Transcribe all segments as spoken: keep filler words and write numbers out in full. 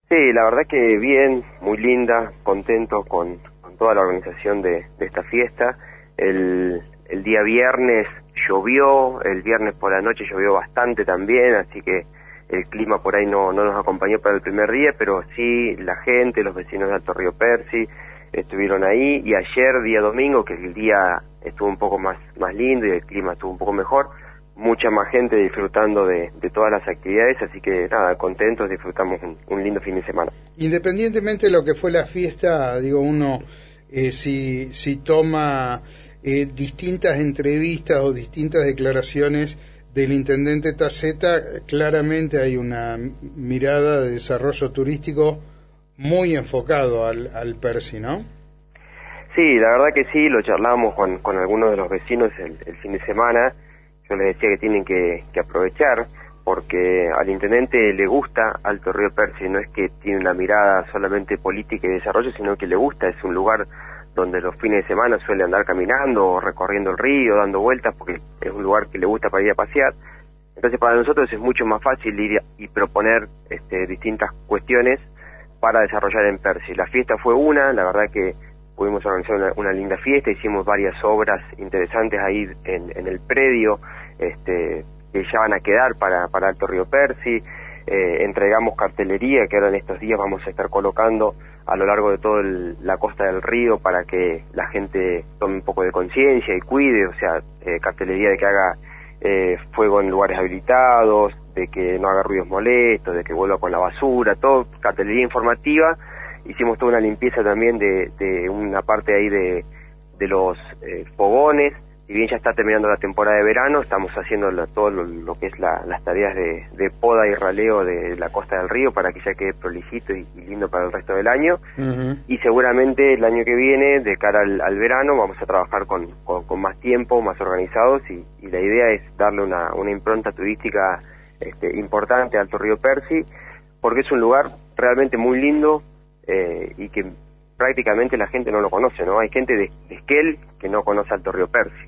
Sí, la verdad que bien, muy linda, contento con, con toda la organización de, de esta fiesta. El, el día viernes llovió, el viernes por la noche llovió bastante también, así que el clima por ahí no, no nos acompañó para el primer día, pero sí la gente, los vecinos de Alto Río Percy estuvieron ahí, y ayer, día domingo, que el día estuvo un poco más, más lindo y el clima estuvo un poco mejor, mucha más gente disfrutando de, de todas las actividades, así que nada, contentos, disfrutamos un, un lindo fin de semana. Independientemente de lo que fue la fiesta, digo, uno eh, si, si toma eh, distintas entrevistas o distintas declaraciones del intendente Taceta, claramente hay una mirada de desarrollo turístico muy enfocado al, al Percy, ¿no? Sí, la verdad que sí, lo charlamos con, con algunos de los vecinos el, el fin de semana. Yo les decía que tienen que, que aprovechar, porque al intendente le gusta Alto Río Percy, no es que tiene una mirada solamente política y desarrollo, sino que le gusta, es un lugar donde los fines de semana suele andar caminando o recorriendo el río, dando vueltas, porque es un lugar que le gusta para ir a pasear. Entonces para nosotros es mucho más fácil ir y proponer este, distintas cuestiones para desarrollar en Percy. La fiesta fue una, la verdad que pudimos organizar una, una linda fiesta, hicimos varias obras interesantes ahí en, en el predio, este, que ya van a quedar para, para Alto Río Percy, eh, entregamos cartelería que ahora en estos días vamos a estar colocando a lo largo de toda la costa del río para que la gente tome un poco de conciencia y cuide, o sea, eh, cartelería de que haga eh, fuego en lugares habilitados, de que no haga ruidos molestos, de que vuelva con la basura, todo cartelería informativa. Hicimos toda una limpieza también de, de una parte ahí de, de los eh, fogones. Si bien ya está terminando la temporada de verano, estamos haciendo lo, todo lo, lo que es la, las tareas de, de poda y raleo de la costa del río para que ya quede prolijito y, y lindo para el resto del año. Uh-huh. Y seguramente el año que viene, de cara al, al verano, vamos a trabajar con, con, con más tiempo, más organizados, y, y la idea es darle una, una impronta turística este, importante a Alto Río Percy, porque es un lugar realmente muy lindo, Eh, y que prácticamente la gente no lo conoce, ¿no? Hay gente de, de Esquel que no conoce Alto Río Percy.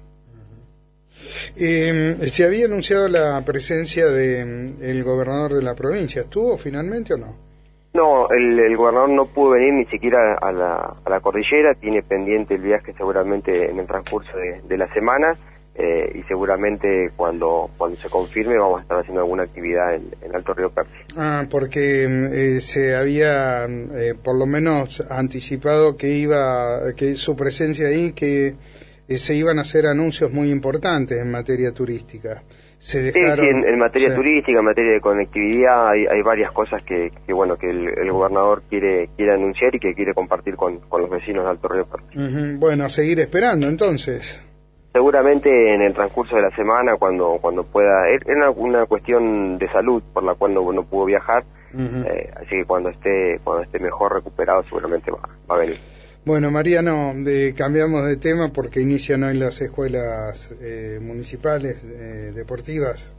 Eh, ¿Se había anunciado la presencia del de, gobernador de la provincia? ¿Estuvo finalmente o no? No, el, el gobernador no pudo venir ni siquiera a la, a la cordillera, tiene pendiente el viaje seguramente en el transcurso de, de la semana. Eh, y seguramente cuando cuando se confirme vamos a estar haciendo alguna actividad en, en Alto Río Percy. Ah, porque eh, se había eh, por lo menos anticipado que iba que su presencia ahí, que eh, se iban a hacer anuncios muy importantes en materia turística. Se dejaron, sí, sí, en, en materia sí. turística, en materia de conectividad, hay, hay varias cosas que, que bueno que el, el gobernador quiere quiere anunciar y que quiere compartir con, con los vecinos de Alto Río Percy. Uh-huh. Bueno, a seguir esperando entonces. Seguramente en el transcurso de la semana, cuando cuando pueda, es una, una cuestión de salud por la cual no, no pudo viajar, uh-huh. eh, así que cuando esté cuando esté mejor recuperado seguramente va, va a venir. Bueno, Mariano, de, cambiamos de tema porque inician hoy las escuelas eh, municipales eh, deportivas.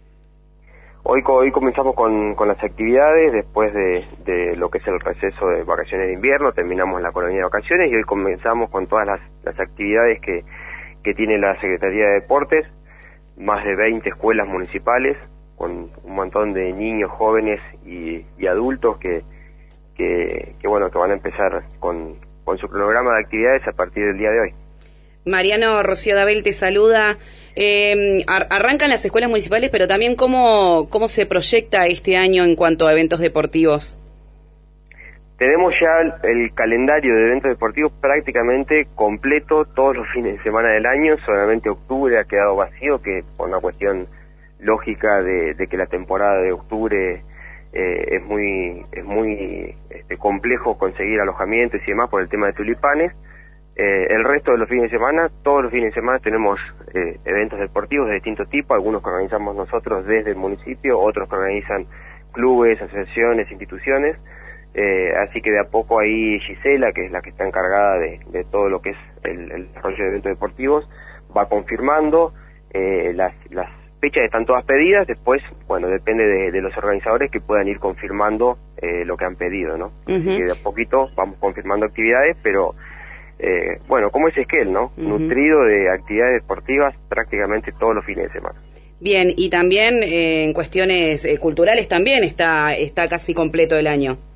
Hoy hoy comenzamos con, con las actividades después de, de lo que es el receso de vacaciones de invierno, terminamos la colonia de vacaciones y hoy comenzamos con todas las, las actividades que que tiene la Secretaría de Deportes, más de veinte escuelas municipales, con un montón de niños, jóvenes y, y adultos que, que, que, bueno, que van a empezar con, con su cronograma de actividades a partir del día de hoy. Mariano, Rocío Dabel te saluda. Eh, ar- arrancan las escuelas municipales, pero también cómo, cómo se proyecta este año en cuanto a eventos deportivos. Tenemos ya el calendario de eventos deportivos prácticamente completo todos los fines de semana del año, solamente octubre ha quedado vacío, que por una cuestión lógica de, de que la temporada de octubre eh, es muy es muy este, complejo conseguir alojamientos y demás por el tema de tulipanes. Eh, el resto de los fines de semana, todos los fines de semana tenemos eh, eventos deportivos de distinto tipo, algunos que organizamos nosotros desde el municipio, otros que organizan clubes, asociaciones, instituciones. Eh, así que de a poco ahí Gisela, que es la que está encargada de, de todo lo que es el, el desarrollo de eventos deportivos, va confirmando eh, las, las fechas están todas pedidas, después, bueno, depende de, de los organizadores que puedan ir confirmando eh, lo que han pedido, ¿no? Uh-huh. Así que de a poquito vamos confirmando actividades, pero eh, bueno, como es Esquel, ¿no? Uh-huh. Nutrido de actividades deportivas prácticamente todos los fines de semana. Bien, y también eh, en cuestiones eh, culturales también está está casi completo el año.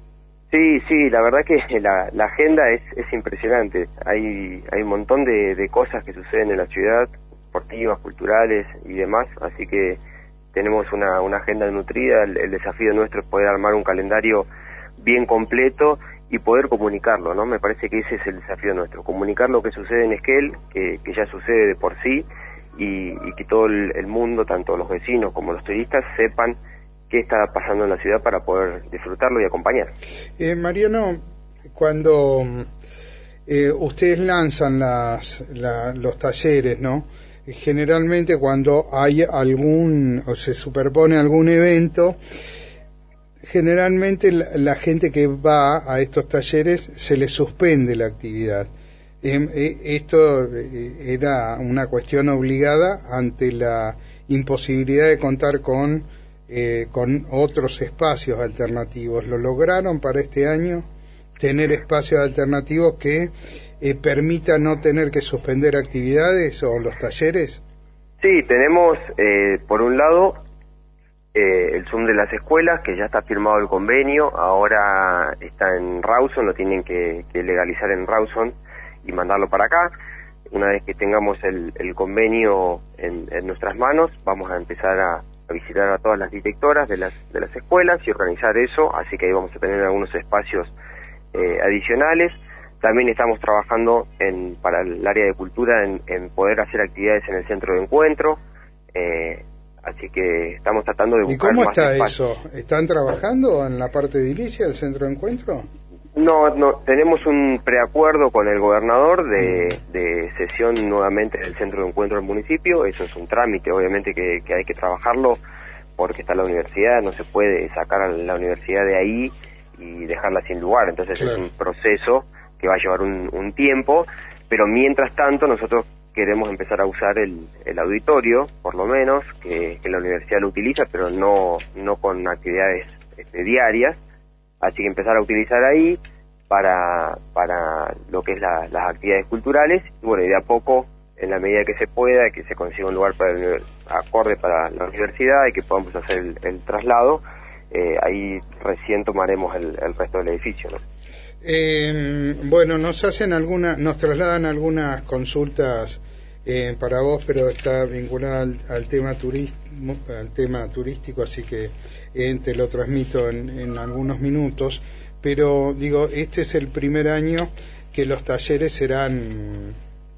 Sí, sí, la verdad que la, la agenda es, es impresionante. Hay, hay un montón de, de cosas que suceden en la ciudad, deportivas, culturales y demás, así que tenemos una, una agenda nutrida. El, el desafío nuestro es poder armar un calendario bien completo y poder comunicarlo, ¿no? Me parece que ese es el desafío nuestro, comunicar lo que sucede en Esquel, que, que ya sucede de por sí, y, y que todo el, el mundo, tanto los vecinos como los turistas, sepan qué está pasando en la ciudad para poder disfrutarlo y acompañar. Eh, Mariano, cuando eh, ustedes lanzan las, la, los talleres, ¿no? Generalmente cuando hay algún, o se superpone algún evento, generalmente la, la gente que va a estos talleres se les suspende la actividad. Eh, eh, esto eh, era una cuestión obligada ante la imposibilidad de contar con Eh, con otros espacios alternativos. ¿Lo lograron para este año? ¿Tener espacios alternativos que eh, permitan no tener que suspender actividades o los talleres? Sí, tenemos eh, por un lado eh, el Zoom de las escuelas, que ya está firmado el convenio, ahora está en Rawson, lo tienen que, que legalizar en Rawson y mandarlo para acá. Una vez que tengamos el, el convenio en, en nuestras manos, vamos a empezar a a visitar a todas las directoras de las de las escuelas y organizar eso, así que ahí vamos a tener algunos espacios eh, adicionales. También estamos trabajando en para el área de cultura en, en poder hacer actividades en el centro de encuentro, eh, así que estamos tratando de buscar. ¿Y cómo más está espacios. eso? ¿Están trabajando en la parte de edilicia del centro de encuentro? No, no, tenemos un preacuerdo con el gobernador de, de sesión nuevamente del centro de encuentro del municipio. Eso es un trámite, obviamente, que, que hay que trabajarlo porque está la universidad, no se puede sacar a la universidad de ahí y dejarla sin lugar, entonces claro, es un proceso que va a llevar un, un tiempo, pero mientras tanto nosotros queremos empezar a usar el, el auditorio, por lo menos, que, que la universidad lo utiliza, pero no, no con actividades este, diarias. Así que empezar a utilizar ahí para para lo que es la, las actividades culturales, y bueno, y de a poco, en la medida que se pueda, que se consiga un lugar para el, acorde para la universidad y que podamos hacer el, el traslado, eh, ahí recién tomaremos el, el resto del edificio, ¿no? Eh, bueno, nos hacen alguna, nos trasladan algunas consultas eh, para vos, pero está vinculada al, al tema turismo, al tema turístico, así que eh, te lo transmito en, en algunos minutos. Pero digo, este es el primer año que los talleres serán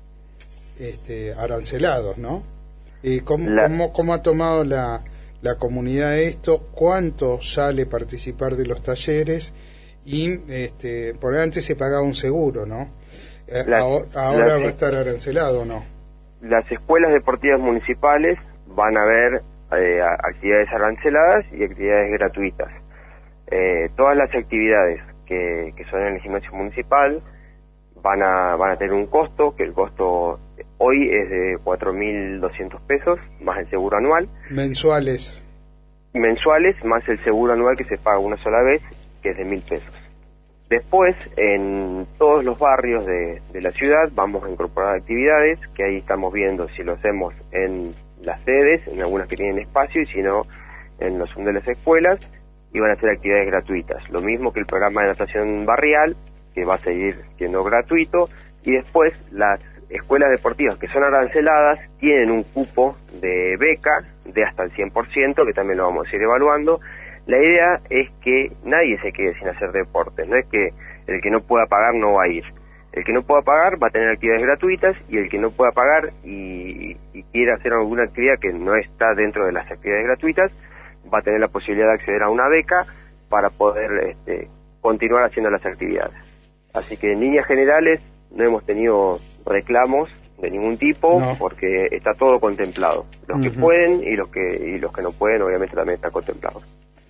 este, arancelados, ¿no? Eh, ¿cómo, la... cómo, ¿Cómo ha tomado la, la comunidad esto? ¿Cuánto sale participar de los talleres? Y este, por antes se pagaba un seguro, ¿no? Eh, la, ahora ahora la, va a estar arancelado, ¿no? Las escuelas deportivas municipales van a ver eh, actividades aranceladas y actividades gratuitas. Eh, todas las actividades que, que son en el gimnasio municipal van a van a tener un costo, que el costo hoy es de cuatro mil doscientos pesos, más el seguro anual. Mensuales. Mensuales, más el seguro anual que se paga una sola vez, que es de mil pesos. Después, en todos los barrios de, de la ciudad vamos a incorporar actividades, que ahí estamos viendo si lo hacemos en las sedes, en algunas que tienen espacio, y si no, en los de las escuelas, y van a ser actividades gratuitas. Lo mismo que el programa de natación barrial, que va a seguir siendo gratuito, y después las escuelas deportivas que son aranceladas tienen un cupo de beca de hasta el cien por ciento, que también lo vamos a ir evaluando. La idea es que nadie se quede sin hacer deportes, no es que el que no pueda pagar no va a ir. El que no pueda pagar va a tener actividades gratuitas, y el que no pueda pagar y, y quiera hacer alguna actividad que no está dentro de las actividades gratuitas, va a tener la posibilidad de acceder a una beca para poder este, continuar haciendo las actividades. Así que en líneas generales no hemos tenido reclamos de ningún tipo, no, porque está todo contemplado. Los uh-huh. que pueden y los que y los que no pueden, obviamente también están contemplados.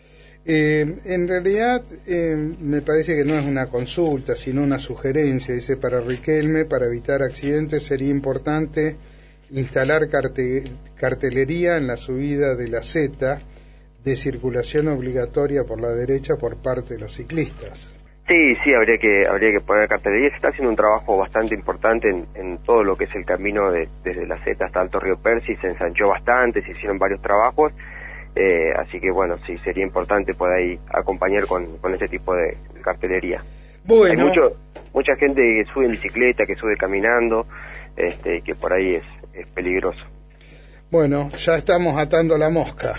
Eh, en realidad eh, me parece que no es una consulta, sino una sugerencia. Dice, para Riquelme, para evitar accidentes sería importante instalar carte, cartelería en la subida de la Z de circulación obligatoria por la derecha por parte de los ciclistas. Sí, sí, habría que habría que poner cartelería. Se está haciendo un trabajo bastante importante en, en todo lo que es el camino de, desde la Z hasta Alto Río Percy. Se ensanchó bastante, se hicieron varios trabajos. Eh, así que bueno, sí, sería importante poder ahí acompañar con, con ese tipo de, de cartelería. Bueno. Hay mucho, mucha gente que sube en bicicleta, que sube caminando, este, que por ahí es, es peligroso. Bueno, ya estamos atando la mosca.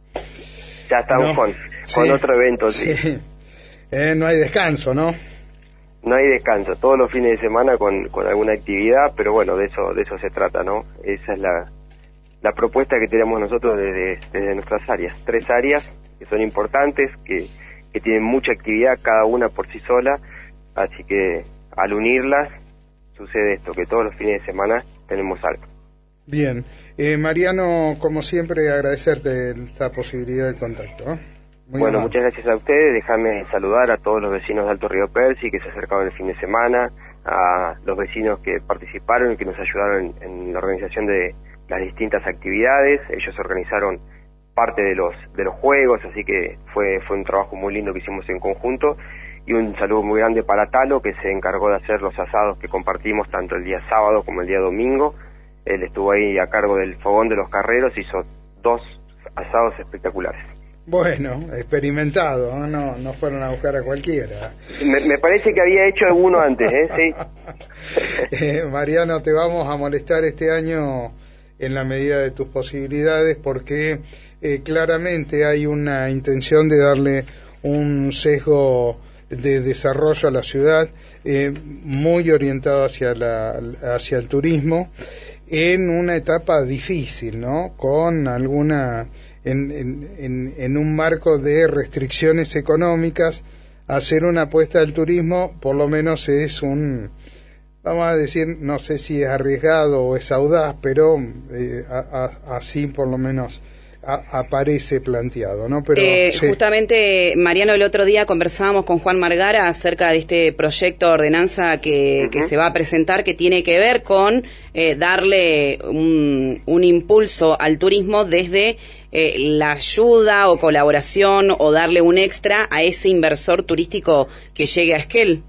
Ya estamos ¿no? con, con sí, otro evento. Sí. Sí. Eh, no hay descanso, ¿no? No hay descanso, todos los fines de semana con, con alguna actividad, pero bueno, de eso de eso se trata, ¿no? Esa es la, la propuesta que tenemos nosotros desde, desde nuestras áreas. Tres áreas que son importantes, que, que tienen mucha actividad, cada una por sí sola, así que al unirlas sucede esto, que todos los fines de semana tenemos algo. Bien, eh, Mariano, como siempre, agradecerte esta posibilidad de contacto, ¿eh? Muy bueno, amable. Muchas gracias a ustedes. Déjame saludar a todos los vecinos de Alto Río Percy que se acercaron el fin de semana, a los vecinos que participaron y que nos ayudaron en, en la organización de las distintas actividades. Ellos organizaron parte de los de los juegos, así que fue fue un trabajo muy lindo que hicimos en conjunto. Y un saludo muy grande para Talo, que se encargó de hacer los asados que compartimos tanto el día sábado como el día domingo. Él estuvo ahí a cargo del fogón de los carreros, hizo dos asados espectaculares. Bueno, experimentado, no no fueron a buscar a cualquiera. Me, me parece que había hecho alguno antes, ¿eh? Sí. eh, Mariano, te vamos a molestar este año en la medida de tus posibilidades porque eh, claramente hay una intención de darle un sesgo de desarrollo a la ciudad eh, muy orientado hacia la hacia el turismo en una etapa difícil, ¿no? Con alguna En, en, en un marco de restricciones económicas, hacer una apuesta al turismo por lo menos es un, vamos a decir, no sé si es arriesgado o es audaz, pero eh, a, a, así por lo menos a, aparece planteado, ¿no? Pero eh, sí. Justamente, Mariano, el otro día conversábamos con Juan Margara acerca de este proyecto de ordenanza que, uh-huh. que se va a presentar, que tiene que ver con eh, darle un, un impulso al turismo desde eh, la ayuda o colaboración o darle un extra a ese inversor turístico que llegue a Esquel.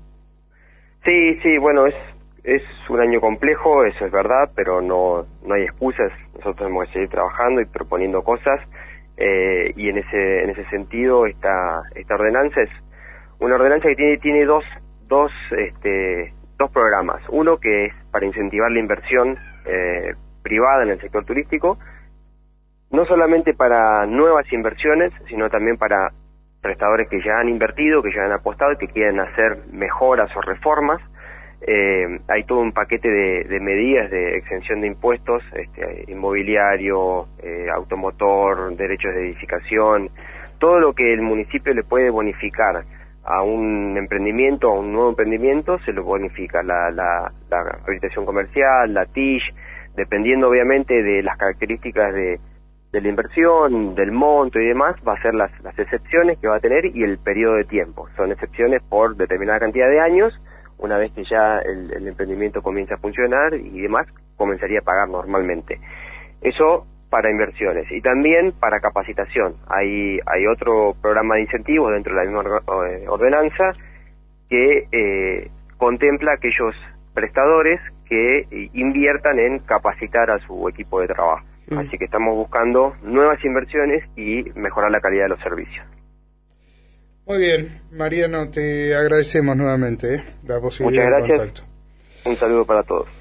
Sí, sí, bueno, es es un año complejo, eso es verdad, pero no no hay excusas. Nosotros tenemos que seguir trabajando y proponiendo cosas, eh, y en ese en ese sentido esta esta ordenanza es una ordenanza que tiene tiene dos dos este dos programas. Uno que es para incentivar la inversión eh, privada en el sector turístico, no solamente para nuevas inversiones, sino también para prestadores que ya han invertido, que ya han apostado y que quieren hacer mejoras o reformas. Eh, hay todo un paquete de, de medidas de exención de impuestos, este, inmobiliario, eh, automotor, derechos de edificación, todo lo que el municipio le puede bonificar a un emprendimiento, a un nuevo emprendimiento, se lo bonifica, la, la, la habilitación comercial, la T I S, dependiendo obviamente de las características de, de la inversión, del monto y demás, va a ser las, las excepciones que va a tener y el periodo de tiempo. Son excepciones por determinada cantidad de años. Una vez que ya el, el emprendimiento comienza a funcionar y demás, comenzaría a pagar normalmente. Eso para inversiones y también para capacitación. Hay hay otro programa de incentivos dentro de la misma ordenanza que eh, contempla aquellos prestadores que inviertan en capacitar a su equipo de trabajo. Mm. Así que estamos buscando nuevas inversiones y mejorar la calidad de los servicios. Muy bien, Mariano, te agradecemos nuevamente ¿eh? la posibilidad Muchas gracias. de contacto. Un saludo para todos.